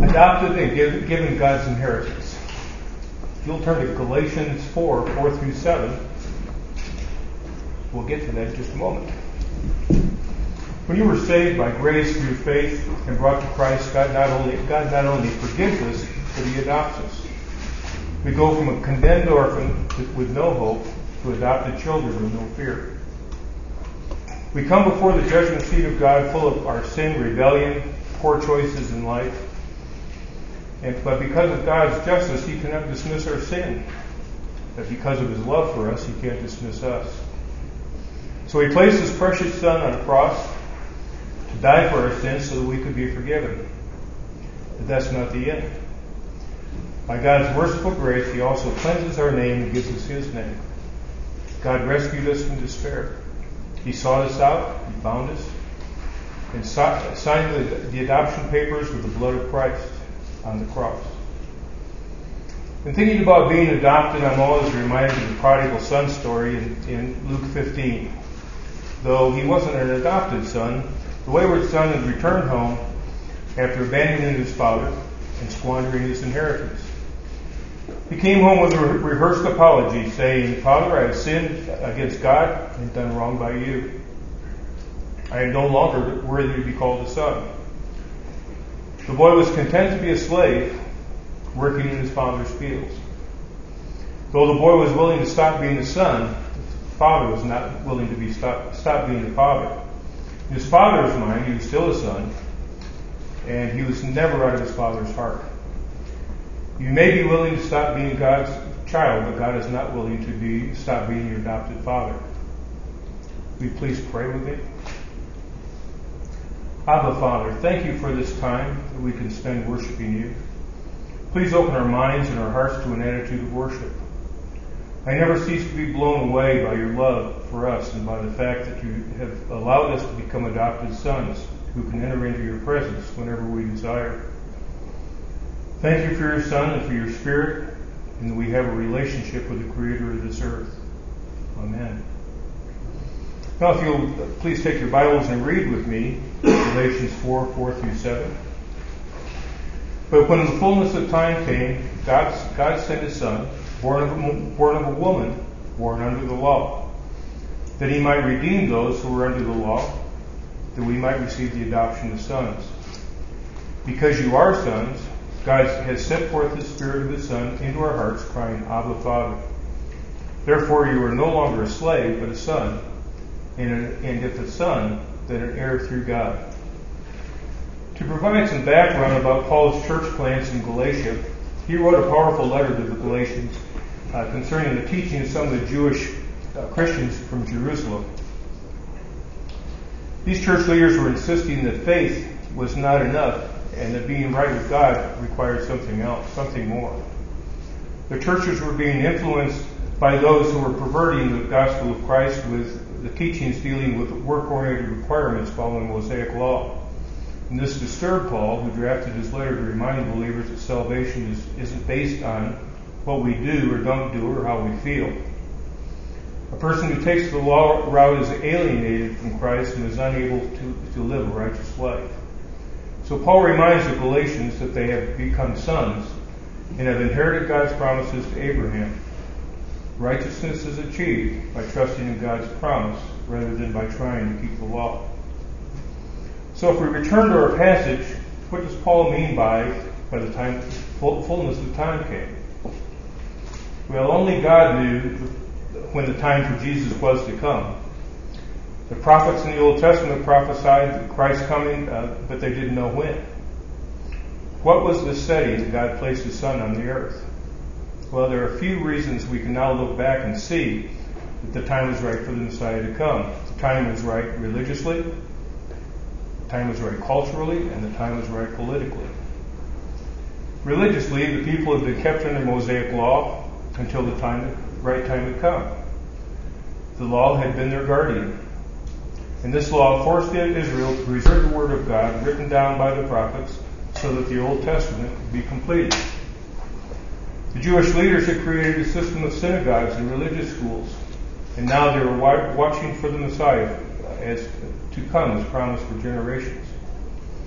adopted and given God's inheritance. If you'll turn to Galatians 4 through 7, we'll get to that in just a moment. When you were saved by grace through faith and brought to Christ, God not only forgives us, but He adopts us. We go from a condemned orphan with no hope to adopted children with no fear. We come before the judgment seat of God full of our sin, rebellion, poor choices in life. But because of God's justice, He cannot dismiss our sin. But because of His love for us, He can't dismiss us. So He placed His precious Son on a cross to die for our sins so that we could be forgiven. But that's not the end. By God's merciful grace, He also cleanses our name and gives us His name. God rescued us from despair. He sought us out, He found us, and signed the adoption papers with the blood of Christ on the cross. In thinking about being adopted, I'm always reminded of the prodigal son story in Luke 15. Though he wasn't an adopted son, the wayward son had returned home after abandoning his father and squandering his inheritance. He came home with a rehearsed apology, saying, "Father, I have sinned against God and done wrong by you. I am no longer worthy to be called a son." The boy was content to be a slave, working in his father's fields. Though the boy was willing to stop being a son, the father was not willing to stop being a father. In his father's mind, he was still a son, and he was never out of his father's heart. You may be willing to stop being God's child, but God is not willing to stop being your adopted father. Will you please pray with me? Abba, Father, thank you for this time that we can spend worshiping you. Please open our minds and our hearts to an attitude of worship. I never cease to be blown away by your love for us and by the fact that you have allowed us to become adopted sons who can enter into your presence whenever we desire. Thank you for your Son and for your Spirit, and that we have a relationship with the Creator of this earth. Amen. Now, if you'll please take your Bibles and read with me Galatians 4 through 7. But when the fullness of time came, God sent His Son, born of a woman, born under the law, that He might redeem those who were under the law, that we might receive the adoption of sons. Because you are sons, God has sent forth the Spirit of His Son into our hearts, crying, Abba, Father. Therefore you are no longer a slave, but a son, and if a son, then an heir through God. To provide some background about Paul's church plants in Galatia, he wrote a powerful letter to the Galatians concerning the teaching of some of the Jewish Christians from Jerusalem. These church leaders were insisting that faith was not enough and that being right with God required something else, something more. The churches were being influenced by those who were perverting the gospel of Christ with the teachings dealing with work-oriented requirements following Mosaic law. And this disturbed Paul, who drafted his letter to remind believers that salvation isn't based on what we do or don't do or how we feel. A person who takes the law route is alienated from Christ and is unable to live a righteous life. So Paul reminds the Galatians that they have become sons and have inherited God's promises to Abraham. Righteousness is achieved by trusting in God's promise rather than by trying to keep the law. So if we return to our passage, what does Paul mean by the time fullness of time came? Well, only God knew when the time for Jesus was to come. The prophets in the Old Testament prophesied Christ's coming, but they didn't know when. What was the setting that God placed His Son on the earth? Well, there are a few reasons we can now look back and see that the time was right for the Messiah to come. The time was right religiously, the time was right culturally, and the time was right politically. Religiously, the people had been kept under Mosaic law until the right time had come. The law had been their guardian. And this law forced Israel to preserve the Word of God written down by the prophets so that the Old Testament could be completed. The Jewish leaders had created a system of synagogues and religious schools, and now they were watching for the Messiah as to come as promised for generations.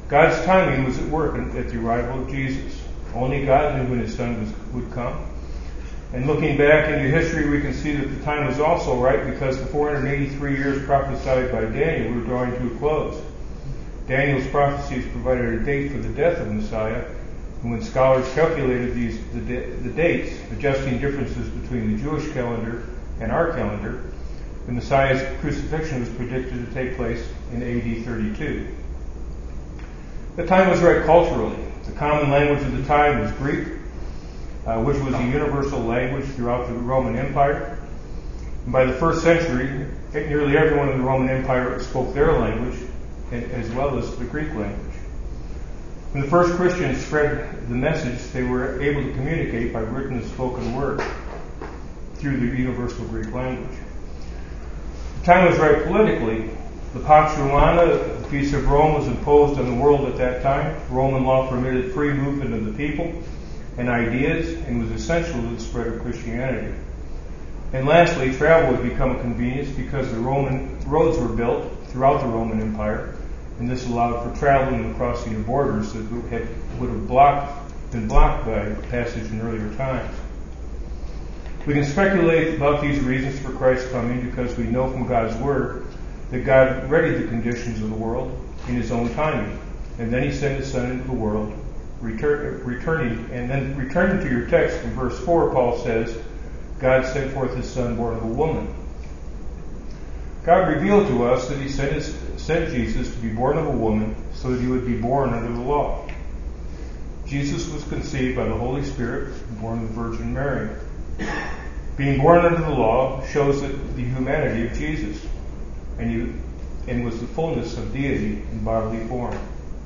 God's timing was at work at the arrival of Jesus. Only God knew when his son would come. And looking back into history, we can see that the time was also right because the 483 years prophesied by Daniel were drawing to a close. Daniel's prophecies provided a date for the death of Messiah, and when scholars calculated the dates, adjusting differences between the Jewish calendar and our calendar, the Messiah's crucifixion was predicted to take place in AD 32. The time was right culturally. The common language of the time was Greek, which was a universal language throughout the Roman Empire. And by the first century, nearly everyone in the Roman Empire spoke their language, as well as the Greek language. When the first Christians spread the message, they were able to communicate by written and spoken word through the universal Greek language. The time was right politically. The Pax Romana, the Peace of Rome, was imposed on the world at that time. Roman law permitted free movement of the people and ideas and was essential to the spread of Christianity. And lastly, travel would become a convenience because the Roman roads were built throughout the Roman Empire, and this allowed for traveling and crossing of borders that would have been blocked by passage in earlier times. We can speculate about these reasons for Christ's coming because we know from God's Word that God readied the conditions of the world in his own timing, and then he sent his Son into the world, returning to your text in verse 4, Paul says, God sent forth his Son born of a woman. God revealed to us that he sent Jesus to be born of a woman so that he would be born under the law. Jesus was conceived by the Holy Spirit, born of the Virgin Mary. Being born under the law shows the humanity of Jesus, and was the fullness of deity in bodily form.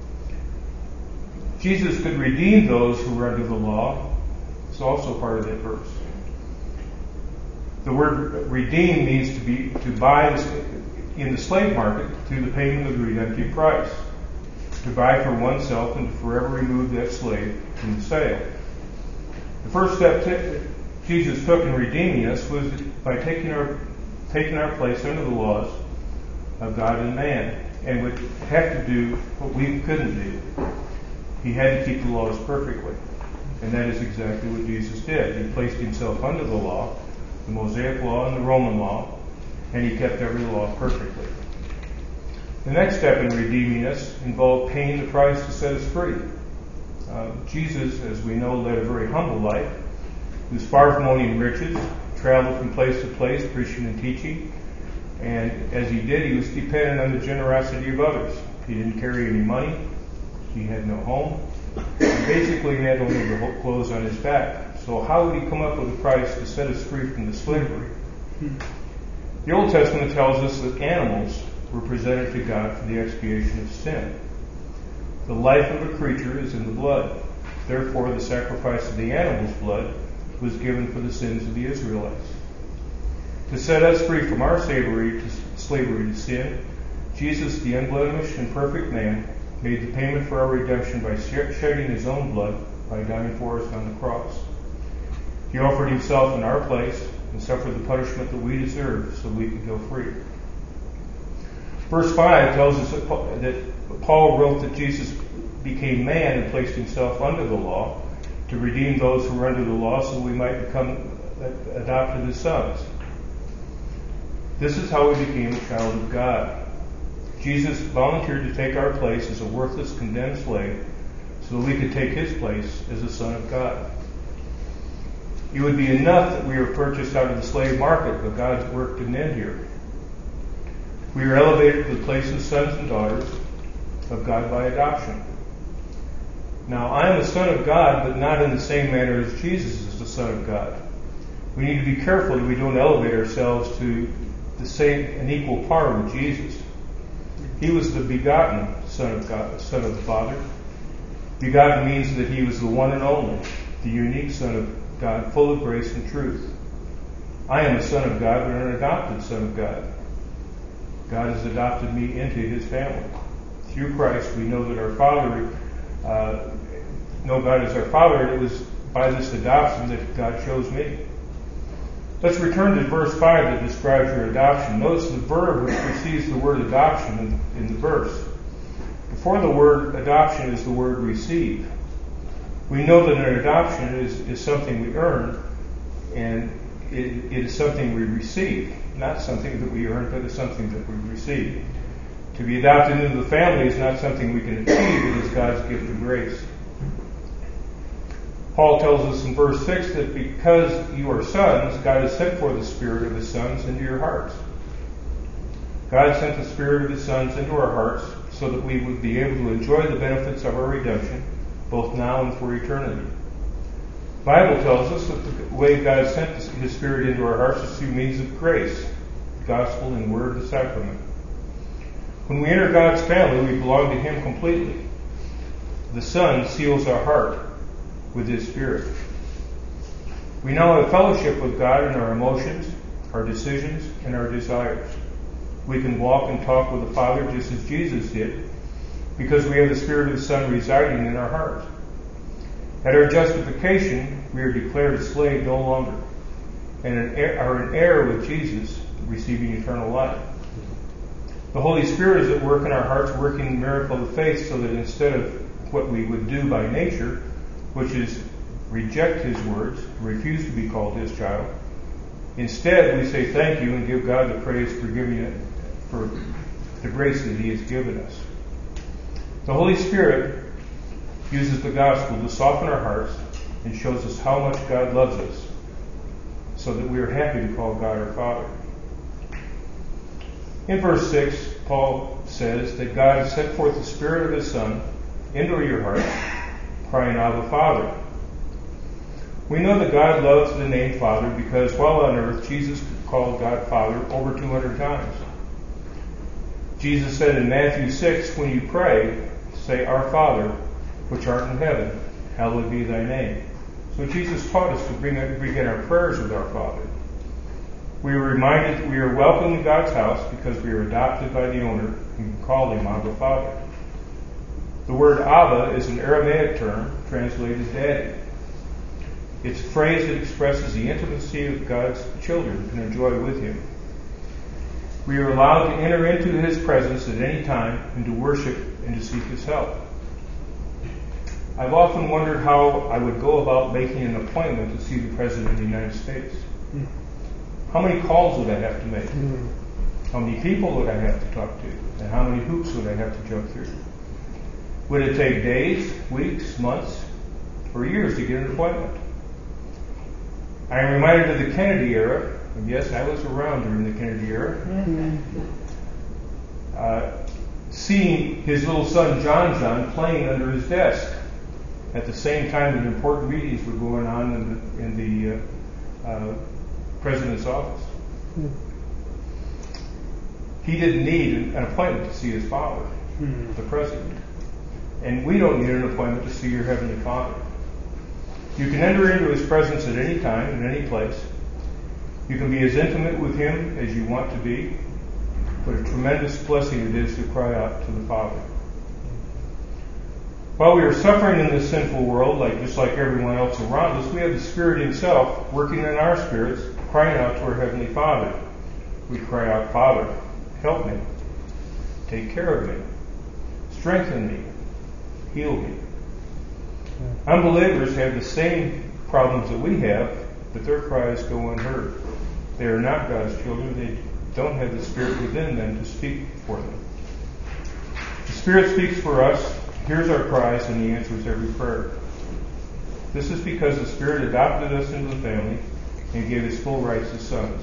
Jesus could redeem those who were under the law. It's also part of that verse. The word redeem means to buy in the slave market through the payment of the redemptive price. To buy for oneself and to forever remove that slave from the sale. The first step Jesus took in redeeming us was by taking our place under the laws of God and man, and would have to do what we couldn't do. He had to keep the laws perfectly, and that is exactly what Jesus did. He placed himself under the law, the Mosaic law and the Roman law, and he kept every law perfectly. The next step in redeeming us involved paying the price to set us free. Jesus, as we know, led a very humble life. He was far from owning riches, traveled from place to place, preaching and teaching. And as he did, he was dependent on the generosity of others. He didn't carry any money. He had no home. And basically, he had only the clothes on his back. So how would he come up with a price to set us free from the slavery? The Old Testament tells us that animals were presented to God for the expiation of sin. The life of a creature is in the blood. Therefore, the sacrifice of the animal's blood was given for the sins of the Israelites. To set us free from our slavery to sin, Jesus, the unblemished and perfect man, made the payment for our redemption by shedding his own blood by dying for us on the cross. He offered himself in our place and suffered the punishment that we deserve so we could go free. Verse 5 tells us that Paul wrote that Jesus became man and placed himself under the law to redeem those who were under the law so we might become adopted as sons. This is how we became a child of God. Jesus volunteered to take our place as a worthless, condemned slave so that we could take his place as a son of God. It would be enough that we were purchased out of the slave market, but God's work didn't end here. We are elevated to the place of sons and daughters of God by adoption. Now, I am a son of God, but not in the same manner as Jesus is the son of God. We need to be careful that we don't elevate ourselves to the same and equal par with Jesus. He was the begotten Son of God, Son of the Father. Begotten means that he was the one and only, the unique Son of God, full of grace and truth. I am a son of God, but an adopted son of God. God has adopted me into his family. Through Christ, we know that our Father, know God as our Father, and it was by this adoption that God chose me. Let's return to verse 5 that describes your adoption. Notice the verb which precedes the word adoption in the verse. The before the word adoption is the word receive. We know that an adoption is something we earn, and it is something we receive, not something that we earn, but it's something that we receive. To be adopted into the family is not something we can achieve, it is God's gift of grace. Paul tells us in verse 6 that because you are sons, God has sent forth the Spirit of His sons into your hearts. God sent the Spirit of His sons into our hearts so that we would be able to enjoy the benefits of our redemption, both now and for eternity. The Bible tells us that the way God sent His Spirit into our hearts is through means of grace, gospel and word and sacrament. When we enter God's family, we belong to Him completely. The Son seals our heart with His Spirit. We now have fellowship with God in our emotions, our decisions, and our desires. We can walk and talk with the Father just as Jesus did, because we have the Spirit of the Son residing in our hearts. At our justification, we are declared a slave no longer, and are an heir with Jesus, receiving eternal life. The Holy Spirit is at work in our hearts, working the miracle of faith, so that instead of what we would do by nature, which is reject His words, refuse to be called His child, instead we say thank you and give God the praise for giving it, for the grace that He has given us. The Holy Spirit uses the gospel to soften our hearts and shows us how much God loves us, so that we are happy to call God our Father. In verse 6, Paul says that God has sent forth the Spirit of His Son into your heart, crying out, "Abba, Father." We know that God loves the name Father because while on earth, Jesus called God Father over 200 times. Jesus said in Matthew 6, when you pray, say, "Our Father, which art in heaven, hallowed be thy name." So Jesus taught us to begin our prayers with our Father. We are reminded that we are welcome in God's house because we are adopted by the owner and can call Him Abba, Father. The word Abba is an Aramaic term translated daddy. It's a phrase that expresses the intimacy of God's children can enjoy with Him. We are allowed to enter into His presence at any time and to worship and to seek His help. I've often wondered how I would go about making an appointment to see the President of the United States. How many calls would I have to make? How many people would I have to talk to? And how many hoops would I have to jump through? Would it take days, weeks, months, or years to get an appointment? I am reminded of the Kennedy era, and yes, I was around during the Kennedy era, seeing his little son John playing under his desk at the same time that important meetings were going on in the President's office. He didn't need an appointment to see his father, the President. And we don't need an appointment to see your Heavenly Father. You can enter into His presence at any time, in any place. You can be as intimate with Him as you want to be. What a tremendous blessing it is to cry out to the Father. While we are suffering in this sinful world, just like everyone else around us, we have the Spirit Himself working in our spirits, crying out to our Heavenly Father. We cry out, "Father, help me. Take care of me. Strengthen me. Heal me." Unbelievers have the same problems that we have, but their cries go unheard. They are not God's children. They don't have the Spirit within them to speak for them. The Spirit speaks for us, hears our cries, and He answers every prayer. This is because the Spirit adopted us into the family and gave us full rights as sons.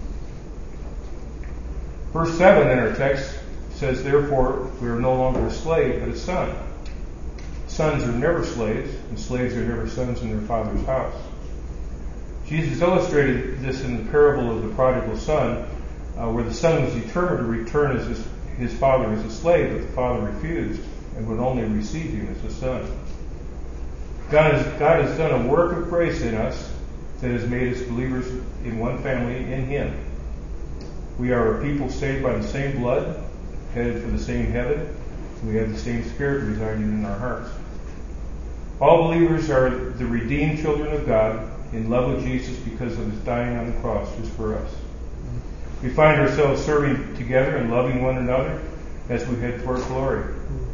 Verse 7 in our text says, "Therefore we are no longer a slave, but a son. Sons are never slaves, and slaves are never sons in their father's house." Jesus illustrated this in the parable of the prodigal son, where the son was determined to return as his father as a slave, but the father refused and would only receive him as a son. God has done a work of grace in us that has made us believers in one family in Him. We are a people saved by the same blood, headed for the same heaven. We have the same Spirit residing in our hearts. All believers are the redeemed children of God in love with Jesus because of His dying on the cross just for us. We find ourselves serving together and loving one another as we head toward glory.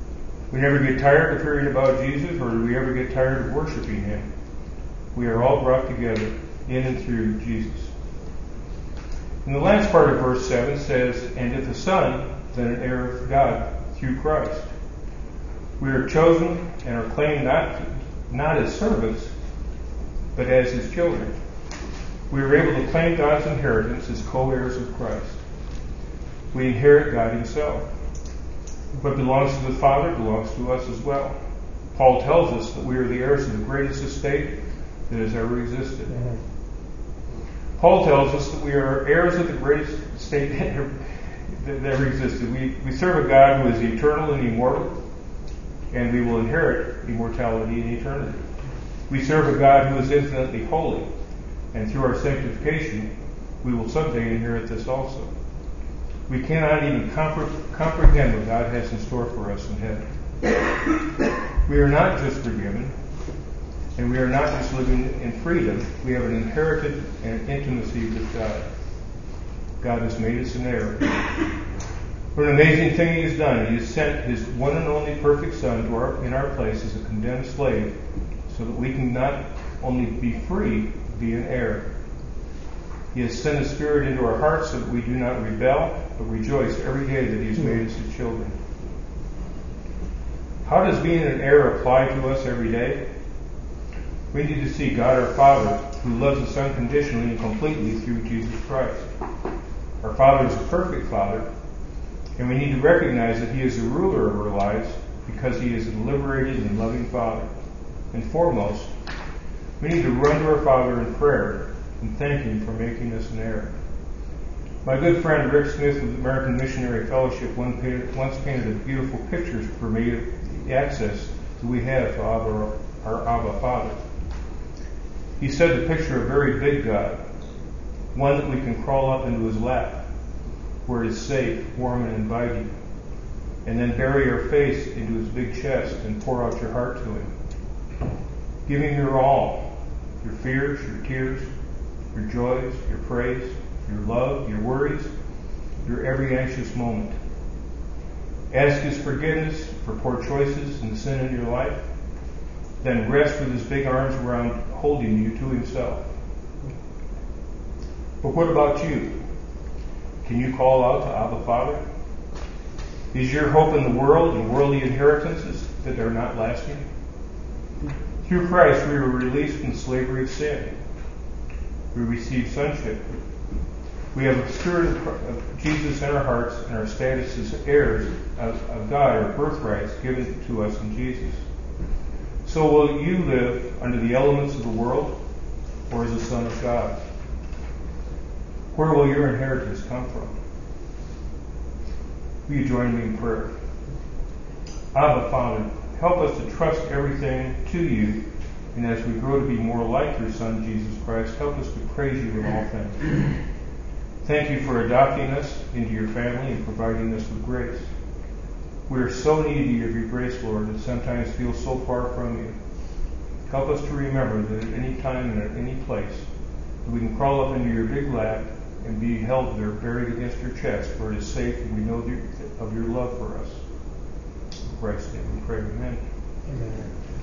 We never get tired of hearing about Jesus, or do we ever get tired of worshiping Him. We are all brought together in and through Jesus. And the last part of verse 7 says, and if the Son, then an heir of God through Christ. We are chosen and are claimed not as servants, but as His children. We are able to claim God's inheritance as co-heirs of Christ. We inherit God Himself. What belongs to the Father belongs to us as well. Paul tells us that we are the heirs of the greatest estate that has ever existed. Mm-hmm. Paul tells us that we are heirs of the greatest estate that ever existed. We serve a God who is eternal and immortal, and we will inherit immortality and eternity. We serve a God who is infinitely holy, and through our sanctification, we will someday inherit this also. We cannot even comprehend what God has in store for us in heaven. We are not just forgiven, and we are not just living in freedom. We have an inherited and intimacy with God. God has made us an heir. What an amazing thing He has done. He has sent His one and only perfect Son in our place as a condemned slave, so that we can not only be free, be an heir. He has sent His Spirit into our hearts so that we do not rebel, but rejoice every day that He has made us His children. How does being an heir apply to us every day? We need to see God our Father, who loves us unconditionally and completely through Jesus Christ. Our Father is a perfect Father, and we need to recognize that He is the ruler of our lives because He is a liberated and loving Father. And foremost, we need to run to our Father in prayer and thank Him for making us an heir. My good friend Rick Smith of the American Missionary Fellowship once painted a beautiful picture for me of the access that we have to our Abba Father. He said to picture a very big God, one that we can crawl up into His lap, where it is safe, warm, and inviting, and then bury our face into His big chest and pour out your heart to Him. Give Him your all, your fears, your tears, your joys, your praise, your love, your worries, your every anxious moment. Ask His forgiveness for poor choices and sin in your life. Then rest with His big arms around, holding you to Himself. But what about you? Can you call out to Abba Father? Is your hope in the world and worldly inheritances that are not lasting? Through Christ we were released from the slavery of sin. We receive sonship. We have the Spirit of Jesus in our hearts, and our status as heirs of God, our birthrights given to us in Jesus. So will you live under the elements of the world, or as a son of God? Where will your inheritance come from? Will you join me in prayer? Abba, Father, help us to trust everything to You, and as we grow to be more like Your Son, Jesus Christ, help us to praise You in all things. Thank You for adopting us into Your family and providing us with grace. We are so needy of Your grace, Lord, and sometimes feel so far from You. Help us to remember that at any time and at any place, that we can crawl up into Your big lap and be held there, buried against Your chest, where it is safe and we know of Your love for us. In Christ's name we pray, amen. Amen.